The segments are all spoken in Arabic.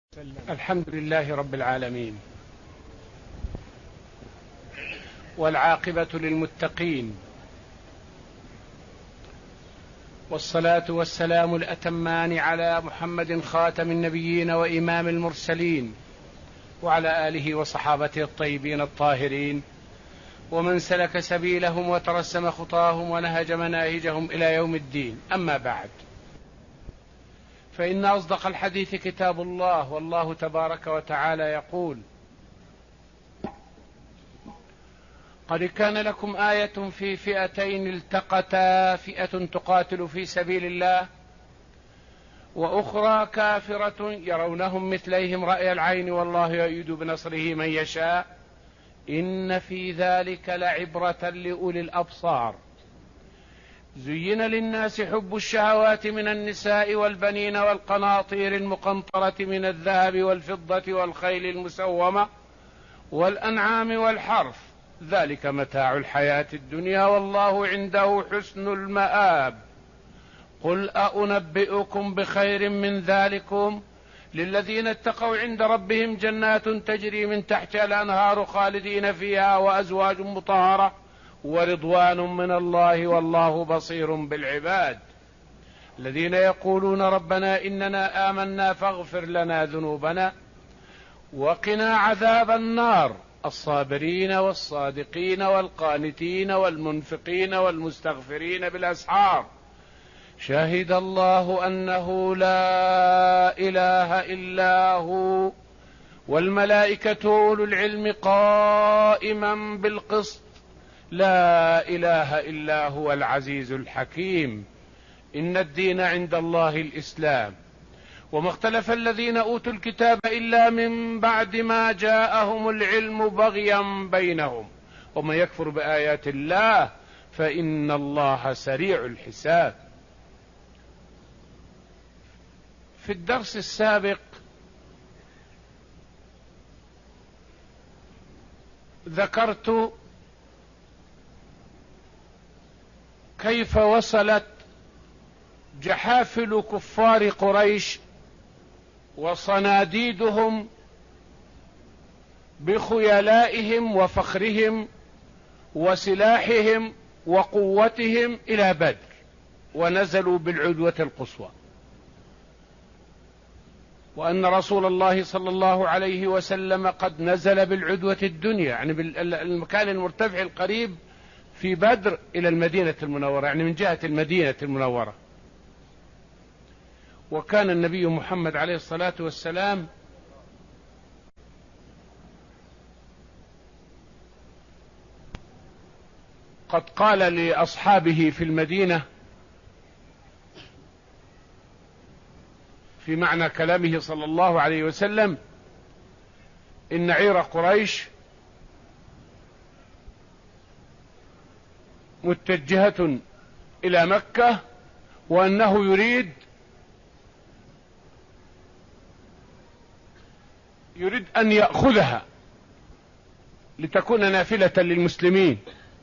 الحمد لله رب العالمين، والعاقبة للمتقين، والصلاة والسلام الأتمان على محمد خاتم النبيين وإمام المرسلين، وعلى آله وصحابته الطيبين الطاهرين، ومن سلك سبيلهم وترسم خطاهم ونهج مناهجهم إلى يوم الدين. أما بعد، فإن أصدق الحديث كتاب الله، والله تبارك وتعالى يقول: قد كان لكم آية في فئتين التقتا، فئة تقاتل في سبيل الله وأخرى كافرة يرونهم مثليهم رأي العين والله يؤيد بنصره من يشاء إن في ذلك لعبرة لأولي الأبصار. زين للناس حب الشهوات من النساء والبنين والقناطير المقنطرة من الذهب والفضة والخيل المسومة والأنعام والحرث، ذلك متاع الحياة الدنيا والله عنده حسن المآب. قل أنبئكم بخير من ذلكم للذين اتقوا عند ربهم جنات تجري من تحتها الأنهار خالدين فيها وأزواج مطهرة ورضوان من الله والله بصير بالعباد. الذين يقولون ربنا إننا آمنا فاغفر لنا ذنوبنا وقنا عذاب النار، الصابرين والصادقين والقانتين والمنفقين والمستغفرين بالأسحار، شهد الله أنه لا إله إلا هو والملائكة أولو العلم قائما بالقسط، لا إله إلا هو العزيز الحكيم. إن الدين عند الله الإسلام، وما اختلف الذين أوتوا الكتاب إلا من بعد ما جاءهم العلم بغيا بينهم، ومن يكفر بآيات الله فإن الله سريع الحساب. في الدرس السابق ذكرت كيف وصلت جحافل كفار قريش وصناديدهم بخيلائهم وفخرهم وسلاحهم وقوتهم إلى بدر، ونزلوا بالعدوة القصوى، وأن رسول الله صلى الله عليه وسلم قد نزل بالعدوة الدنيا، يعني بالمكان المرتفع القريب في بدر إلى المدينة المنورة، يعني من جهة المدينة المنورة. وكان النبي محمد عليه الصلاة والسلام قد قال لأصحابه في المدينة في معنى كلامه صلى الله عليه وسلم: إن عير قريش متجهة إلى مكة، وأنه يريد أن يأخذها لتكون نافلة للمسلمين.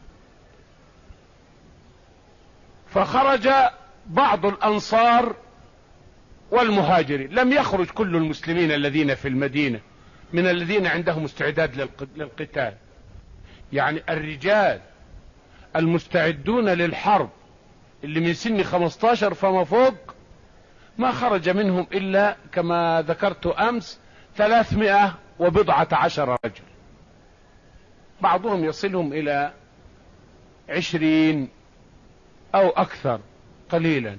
فخرج بعض الأنصار والمهاجرين، لم يخرج كل المسلمين الذين في المدينة من الذين عندهم استعداد للقتال، يعني الرجال المستعدون للحرب اللي من سن 15 فما فوق ما خرج منهم إلا كما ذكرت أمس 310 رجل، بعضهم يصلهم إلى 20 أو أكثر قليلا،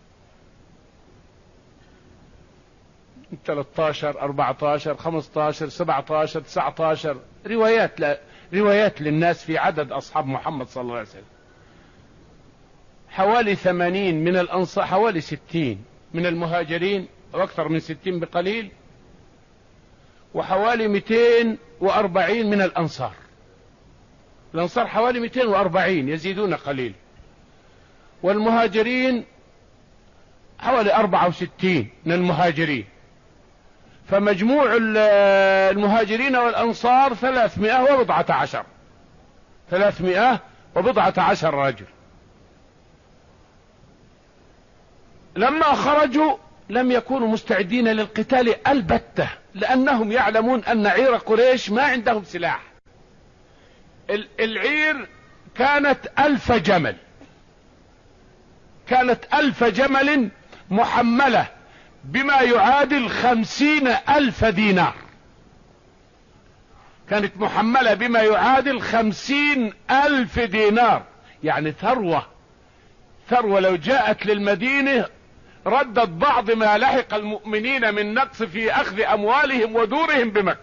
13 14 15 17 19 روايات للناس في عدد أصحاب محمد صلى الله عليه وسلم. حوالي 80 من الأنصار، حوالي 60 من المهاجرين، وأكثر من 60 بقليل، وحوالي 240 من الأنصار. الأنصار حوالي 240 يزيدون قليل، والمهاجرين حوالي 64 من المهاجرين، فمجموع المهاجرين والأنصار 310 رجل. لما خرجوا لم يكونوا مستعدين للقتال البتة، لأنهم يعلمون أن عير قريش ما عندهم سلاح. العير كانت 1000 جمل، كانت 1000 جمل محملة بما يعادل 50,000 دينار، كانت محملة بما يعادل 50,000 دينار، يعني ثروة لو جاءت للمدينة ردت بعض ما لحق المؤمنين من نقص في أخذ أموالهم ودورهم بمكة،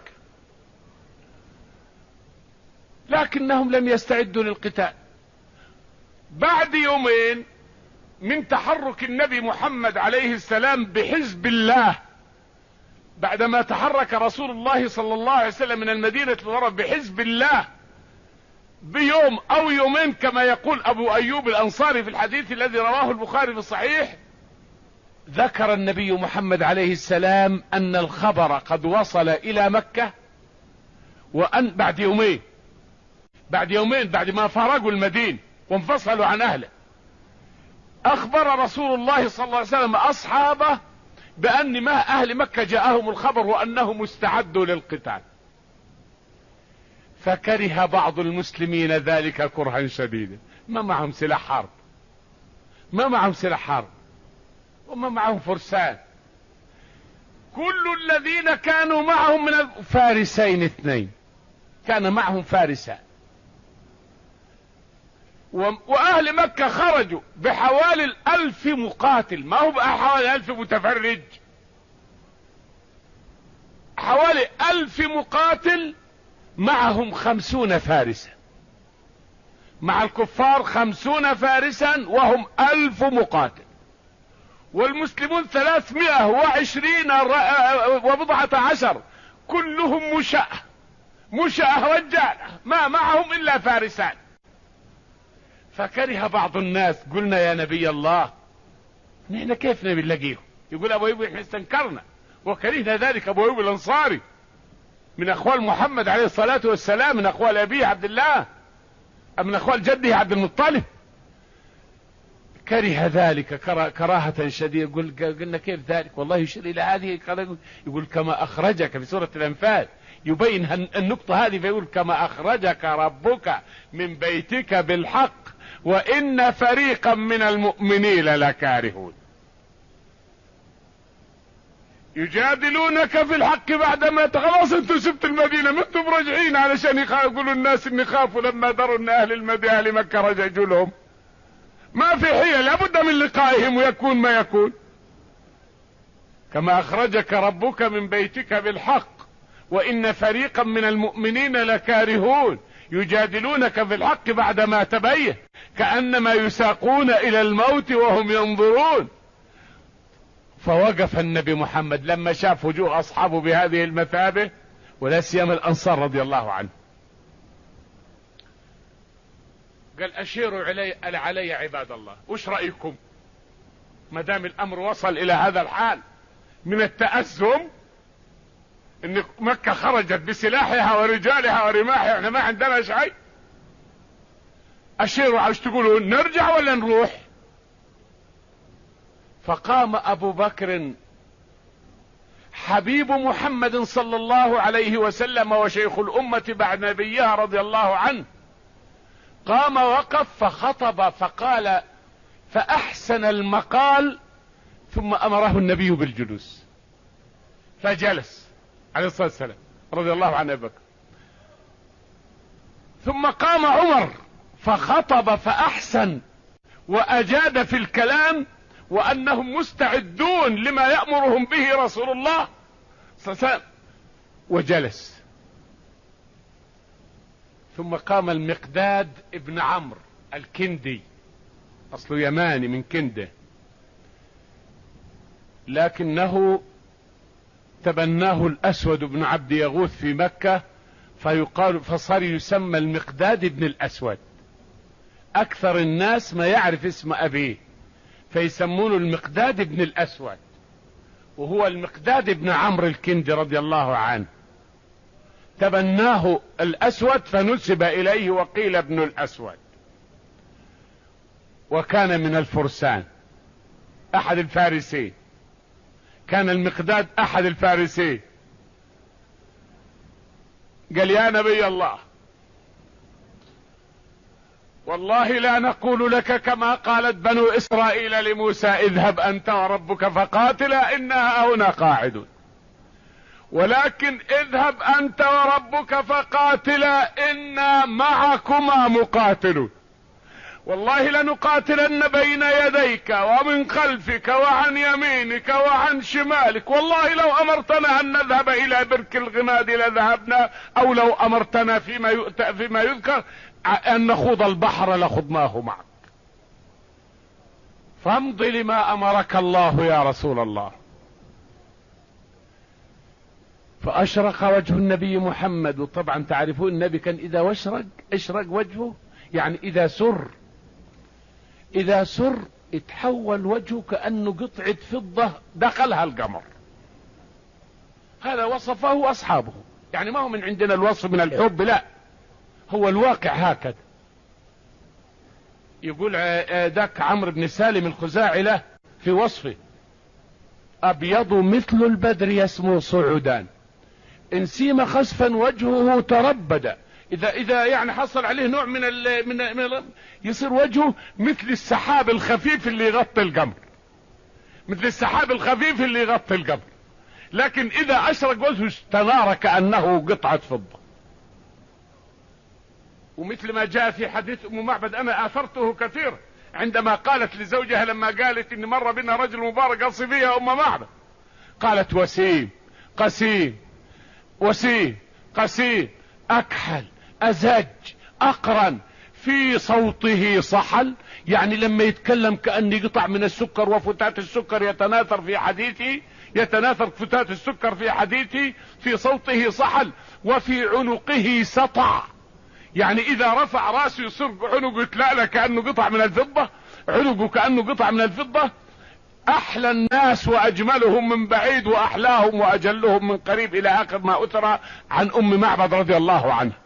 لكنهم لم يستعدوا للقتال. بعد يومين من تحرك النبي محمد عليه السلام بحزب الله، بعدما تحرك رسول الله صلى الله عليه وسلم من المدينة المنورة بحزب الله بيوم او يومين، كما يقول ابو ايوب الانصاري في الحديث الذي رواه البخاري في الصحيح، ذكر النبي محمد عليه السلام ان الخبر قد وصل الى مكة، وان بعد يومين بعد ما فارقوا المدينة وانفصلوا عن اهله، اخبر رسول الله صلى الله عليه وسلم اصحابه بان ما اهل مكة جاءهم الخبر وانهم استعدوا للقتال. فكره بعض المسلمين ذلك كرها شديدا، ما معهم سلاح حرب، وما معهم فرسان. كل الذين كانوا معهم من فارسين 2 كان معهم فارسان، واهل مكة خرجوا بحوالي 1000 مقاتل، ما هو بحوالي 1000 متفرج، حوالي 1000 مقاتل معهم 50 فارسا، مع الكفار 50 فارسا وهم 1000 مقاتل، والمسلمون 320 وبضعة عشر، كلهم مشأة رجال، ما معهم الا فارسان. فكره بعض الناس، قلنا يا نبي الله نحن كيف نبي نلاقيهم؟ يقول ابو ايوب احنا استنكرنا وكرهنا ذلك. ابو ايوب الانصاري من اخوال محمد عليه الصلاة والسلام، من اخوال ابيه عبد الله، من اخوال جده عبد المطلب، كره ذلك كراهة شديدة. قلنا كيف ذلك؟ والله يشير الى هذه، يقول كما اخرجك في سورة الانفال، يبين النقطة هذه فيقول كما اخرجك ربك من بيتك بالحق وان فريقا من المؤمنين لكارهون يجادلونك في الحق بعدما خلاص انتم سبت المدينة، ما انتم راجعين علشان يقولوا الناس اني خافوا لما دروا ان اهل المدينة اهل مكة رجعوا لهم. ما في حيل، لابد من لقائهم ويكون ما يكون. كما اخرجك ربك من بيتك بالحق وان فريقا من المؤمنين لكارهون يجادلونك في الحق بعدما تبين كأنما يساقون الى الموت وهم ينظرون. فوقف النبي محمد لما شاف وجوه اصحابه بهذه المثابة، ولا سيما الانصار رضي الله عنه، قال اشيروا علي عباد الله، وش رأيكم ما دام الامر وصل الى هذا الحال من التأزم، ان مكة خرجت بسلاحها ورجالها ورماحها، احنا ما عندنا شيء، اشيروا عاوز تقولون نرجع ولا نروح؟ فقام ابو بكر حبيب محمد صلى الله عليه وسلم وشيخ الامة بعد نبيها رضي الله عنه، قام وقف فخطب فقال فاحسن المقال، ثم امره النبي بالجلوس فجلس عليه الصلاة والسلام رضي الله عن ابي بكر. ثم قام عمر فخطب فاحسن واجاد في الكلام، وانهم مستعدون لما يأمرهم به رسول الله صلى الله عليه وسلم، وجلس. ثم قام المقداد ابن عمرو الكندي، اصله يماني من كنده، لكنه تبناه الاسود بن عبد يغوث في مكة، فصار يسمى المقداد ابن الاسود. اكثر الناس ما يعرف اسم ابيه فيسمونه المقداد ابن الاسود، وهو المقداد ابن عمرو الكندي رضي الله عنه، تبناه الاسود فنسب اليه وقيل ابن الاسود، وكان من الفرسان احد الفارسين. كان المقداد احد الفارسين، قال يا نبي الله والله لا نقول لك كما قالت بنو اسرائيل لموسى اذهب انت وربك فقاتلا انا هنا قاعدون، ولكن اذهب انت وربك فقاتلا انا معكما مقاتلون، والله لنقاتلن بين يديك ومن خلفك وعن يمينك وعن شمالك، والله لو امرتنا ان نذهب الى برك الغماد لذهبنا، او لو امرتنا فيما يذكر ان نخوض البحر لخضناه معك، فامض لما امرك الله يا رسول الله. فاشرق وجه النبي محمد، وطبعا تعرفون النبي كان اذا اشرق وجهه، يعني اذا سر اتحول وجهه كأنه قطعة فضة دخلها القمر. هذا وصفه اصحابه، يعني ما هو من عندنا الوصف من الحب، لا هو الواقع هكذا. يقول ذاك عمرو بن سالم الخزاعي له في وصفه: ابيض مثل البدر يسمو صعودان، ان سيم خسفا وجهه تربد. اذا يعني حصل عليه نوع من يصير وجهه مثل السحاب الخفيف اللي يغطي القمر، مثل السحاب الخفيف اللي يغطي القمر، لكن اذا اشرق وجهه استنار كأنه قطعة فضة. ومثل ما جاء في حديث ام معبد، انا اثرته كثيرا، عندما قالت لزوجها لما قالت ان مر بنا رجل مبارك اوصي فيها ام معبد، قالت وسيم قسيم، وسيم قسيم، اكحل ازج اقرن، في صوته صحل، يعني لما يتكلم كأن يقطع من السكر وفتات السكر يتناثر في حديثه، يتناثر فتات السكر في حديثه، في صوته صحل، وفي عنقه سطع، يعني اذا رفع راسه يصير عنقه يتلألأ كأنه قطع من الفضة، عنقه كأنه قطع من الفضة. احلى الناس واجملهم من بعيد واحلاهم واجلهم من قريب، الى اخر ما اثر عن ام معبد رضي الله عنها.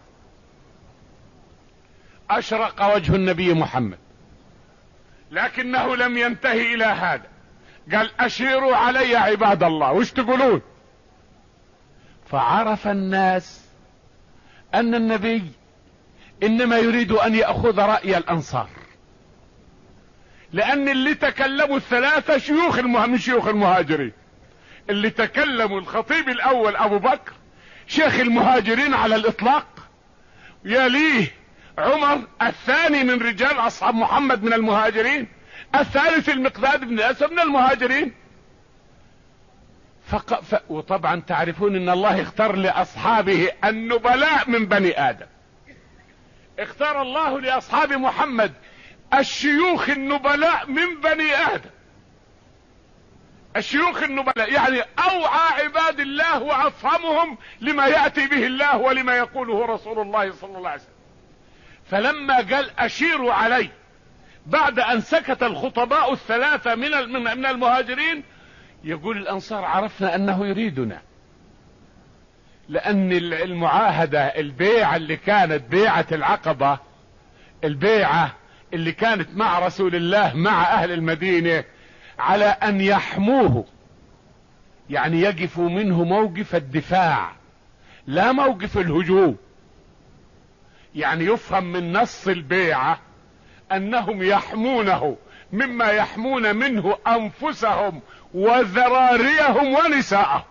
اشرق وجه النبي محمد، لكنه لم ينتهي الى هذا، قال اشيروا علي يا عباد الله، وش تقولون؟ فعرف الناس ان النبي انما يريد ان يأخذ رأي الانصار، لان اللي تكلموا الثلاثة شيوخ من شيوخ المهاجرين. اللي تكلموا الخطيب الاول ابو بكر شيخ المهاجرين على الاطلاق، يليه عمر الثاني من رجال اصحاب محمد من المهاجرين، الثالث المقداد بن اسد من المهاجرين. وطبعا تعرفون ان الله اختار لاصحابه النبلاء من بني ادم، اختار الله لاصحاب محمد الشيوخ النبلاء من بني ادم، الشيوخ النبلاء، يعني اوعى عباد الله وافهمهم لما يأتي به الله ولما يقوله رسول الله صلى الله عليه وسلم. فلما قال اشيروا علي بعد ان سكت الخطباء الثلاثة من المهاجرين، يقول الانصار عرفنا انه يريدنا، لان المعاهدة البيعة اللي كانت بيعة العقبة، البيعة اللي كانت مع رسول الله مع اهل المدينة على ان يحموه، يعني يقفوا منه موقف الدفاع لا موقف الهجوم، يعني يفهم من نص البيعة انهم يحمونه مما يحمون منه انفسهم وذراريهم ونساءهم.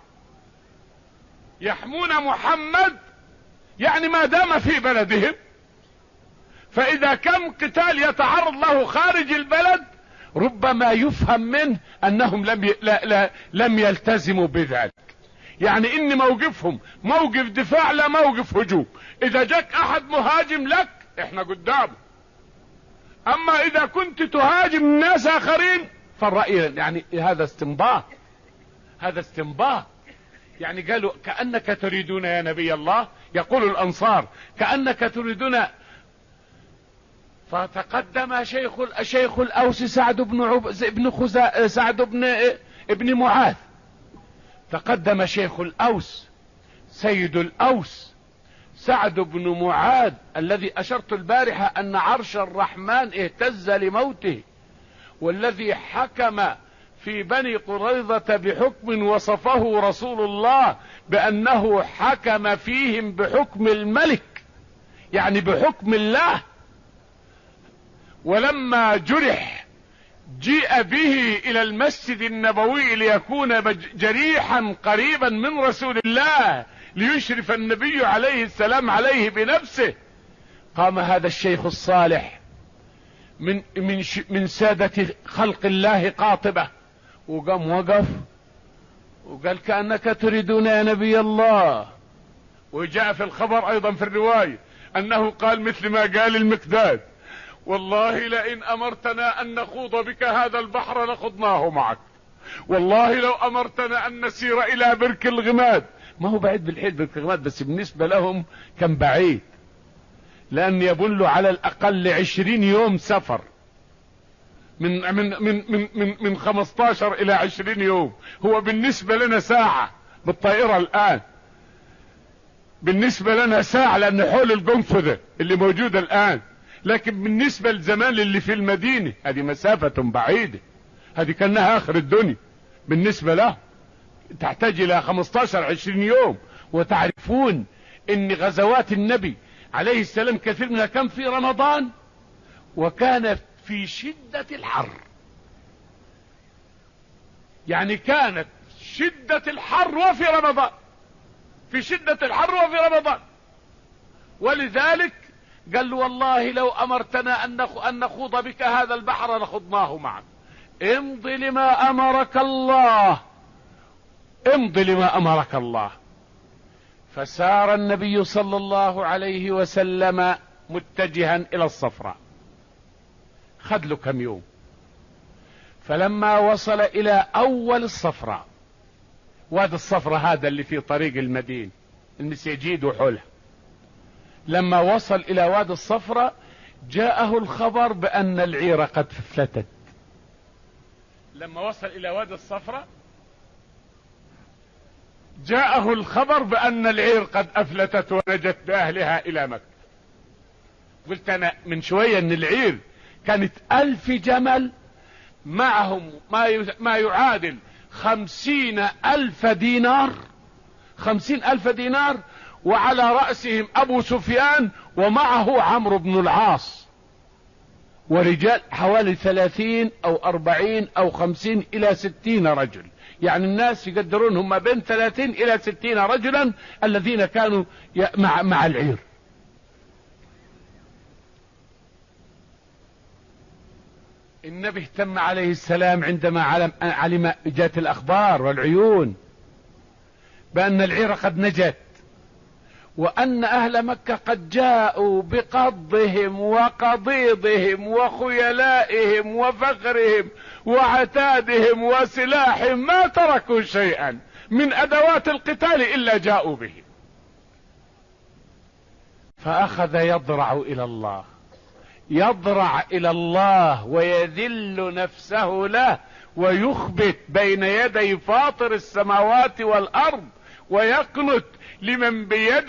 يحمون محمد يعني ما دام في بلدهم، فاذا كان قتال يتعرض له خارج البلد ربما يفهم منه انهم لم يلتزموا بذلك، يعني ان موقفهم موقف دفاع لا موقف هجوم. اذا جاك احد مهاجم لك احنا قدامه، اما اذا كنت تهاجم ناس اخرين فالرأي يعني هذا استنباط، هذا استنباط. يعني قالوا كأنك تريدون يا نبي الله، يقول الانصار كأنك تريدون. فتقدم شيخ الاوس سعد بن معاذ، تقدم شيخ الاوس سيد الاوس سعد بن معاذ الذي اشرت البارحة ان عرش الرحمن اهتز لموته، والذي حكم في بني قريظة بحكم وصفه رسول الله بأنه حكم فيهم بحكم الملك، يعني بحكم الله. ولما جرح جيء به إلى المسجد النبوي ليكون جريحا قريبا من رسول الله، ليشرف النبي عليه السلام عليه بنفسه. قام هذا الشيخ الصالح من سادة خلق الله قاطبة، وقام وقف وقال: كأنك تريدون يا نبي الله. وجاء في الخبر أيضا في الرواية أنه قال مثل ما قال المقداد: والله لئن أمرتنا أن نخوض بك هذا البحر لخضناه معك، والله لو أمرتنا أن نسير إلى برك الغماد. ما هو بعيد بالحيل برك الغماد، بس بالنسبة لهم كان بعيد، لأن يبل على الأقل 20 يوم سفر، من 15 إلى 20 يوم. هو بالنسبة لنا ساعة بالطائرة الآن، بالنسبة لنا ساعة لأن حول القنفذة اللي موجودة الآن، لكن بالنسبة للزمان اللي في المدينة هذه مسافة بعيدة، هذه كأنها آخر الدنيا بالنسبة له، تحتاج إلى 15-20 يوم. وتعرفون إن غزوات النبي عليه السلام كثير منها كان في رمضان، وكانت في شدة الحر، يعني كانت شدة الحر وفي رمضان، في شدة الحر وفي رمضان. ولذلك قال: والله لو أمرتنا أن نخوض بك هذا البحر لخضناه معك، امض لما أمرك الله، امض لما أمرك الله. فسار النبي صلى الله عليه وسلم متجها إلى الصفراء، خد له كم يوم. فلما وصل إلى أول الصفراء، وادي الصفراء هذا اللي في طريق المدينة المسيجيد وحولها، لما وصل إلى وادي الصفراء جاءه الخبر بأن العير قد فلتت. لما وصل إلى وادي الصفراء جاءه الخبر بأن العير قد أفلتت ونجت بأهلها إلى مكة. قلت أنا من شوية أن العير كانت 1000 جمل معهم ما يعادل 50,000 دينار، 50,000 دينار، وعلى رأسهم أبو سفيان ومعه عمرو بن العاص، ورجال حوالي 30 أو 40 أو 50 إلى 60 رجل. يعني الناس يقدرونهم ما بين 30 إلى 60 رجلا الذين كانوا مع العير. النبي اهتم عليه السلام عندما علم جاءت الأخبار والعيون بأن العير قد نجت، وأن أهل مكة قد جاءوا بقضهم وقضيضهم وخيلائهم وفخرهم وعتادهم وسلاحهم، ما تركوا شيئا من أدوات القتال إلا جاءوا به. فأخذ يضرع إلى الله، يضرع إلى الله ويذل نفسه له، ويخبت بين يدي فاطر السماوات والأرض، ويقنت لمن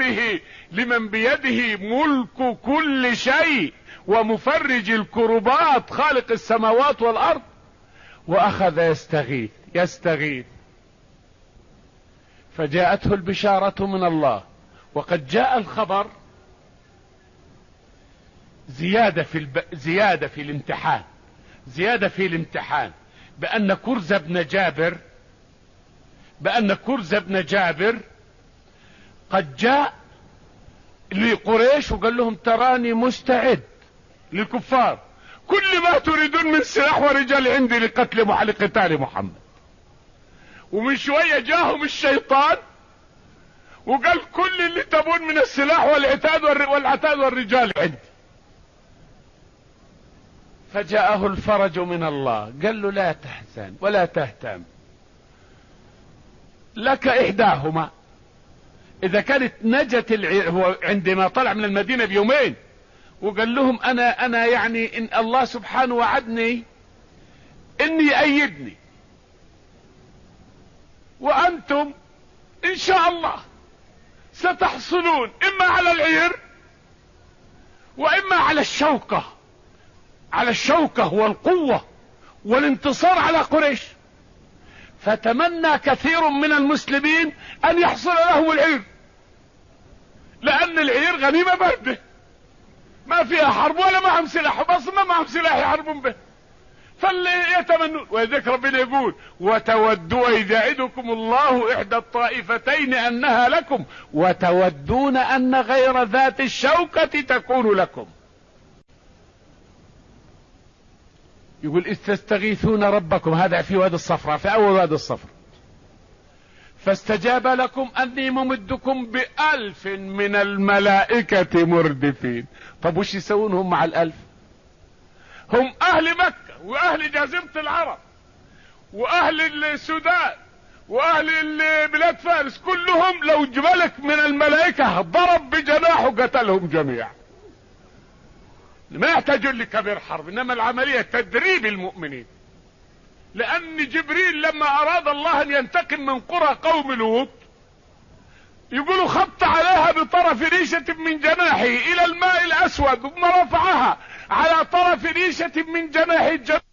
بيده ملك كل شيء ومفرج الكربات خالق السماوات والأرض. وأخذ يستغيث فجاءته البشارة من الله. وقد جاء الخبر زيادة في الامتحان بأن كرز بن جابر قد جاء لقريش وقال لهم: تراني مستعد للكفار، كل ما تريدون من سلاح ورجال عندي لقتال محمد. ومن شوية جاهم الشيطان وقال: كل اللي تبون من السلاح والعتاد والرجال عندي. فجاءه الفرج من الله، قال له: لا تحزن ولا تهتم، لك إحداهما. إذا كانت نجت هو عندما طلع من المدينة بيومين وقال لهم: أنا يعني إن الله سبحانه وعدني إني أيدني، وأنتم إن شاء الله ستحصلون إما على العير وإما على الشوكة والقوة والانتصار على قريش. فتمنى كثير من المسلمين أن يحصل لهم العير، لأن العير غنيمة باردة ما فيها حرب ولا معهم سلاح، بس ما معهم سلاح يحاربون به، فاللي يتمنون. ولذلك ربنا يقول وتودوا إذ يعدكم الله إحدى الطائفتين أنها لكم وتودون أن غير ذات الشوكة تكون لكم. يقول إذ تستغيثون ربكم، هذا في وادي الصفراء، في أول وادي الصفراء، فاستجاب لكم أني ممدكم ب1000 من الملائكة مردفين. طب وش يسوون هم مع 1000؟ هم أهل مكة وأهل جزيرة العرب وأهل السودان وأهل بلاد فارس، كلهم لو ملك من الملائكة ضرب بجناحه قتلهم جميعا. ما يحتاجون لكبير حرب، إنما العملية تدريب المؤمنين. لأن جبريل لما أراد الله أن ينتقم من قرى قوم لوط، يقولوا خط عليها بطرف ريشة من جناحه إلى الماء الأسود، ثم رفعها على طرف ريشة من جناح الجنة